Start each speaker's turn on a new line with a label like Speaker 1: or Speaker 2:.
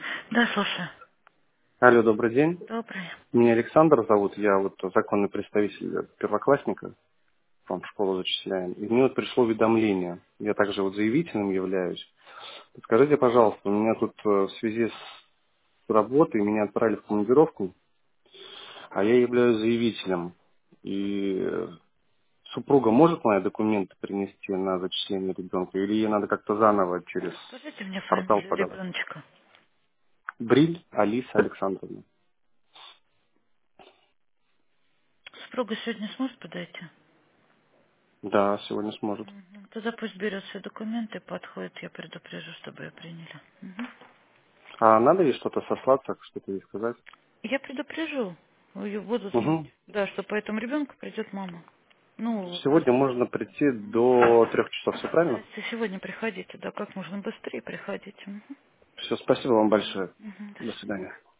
Speaker 1: Да, слушаю.
Speaker 2: Алло, добрый день.
Speaker 1: Добрый.
Speaker 2: Меня Александр зовут, я вот законный представитель первоклассника, в школу зачисляем. И мне вот пришло уведомление. Я также вот заявителем являюсь. Скажите, пожалуйста, у меня тут в связи с работой меня отправили в командировку, а я являюсь заявителем. И супруга может мои документы принести на зачисление ребенка, или ей надо как-то заново через
Speaker 1: Скажите мне
Speaker 2: портал
Speaker 1: фамилию
Speaker 2: подавать?
Speaker 1: ребеночка.
Speaker 2: Бриль Алиса Александровна.
Speaker 1: Супруга сегодня сможет подойти?
Speaker 2: Да, сегодня сможет.
Speaker 1: Тогда пусть берет все документы, подходит, я предупрежу, чтобы ее приняли.
Speaker 2: А надо ей что-то сослаться, что-то ей сказать?
Speaker 1: Я предупрежу. Ее будут знать.
Speaker 2: Угу.
Speaker 1: Да, что по этому ребенку придет мама. Ну,
Speaker 2: Сегодня можно прийти до 3 часов, все
Speaker 1: да,
Speaker 2: правильно?
Speaker 1: если сегодня приходите, да, как можно быстрее приходите.
Speaker 2: Все, спасибо вам большое.
Speaker 1: До
Speaker 2: До
Speaker 1: свидания.
Speaker 2: свидания.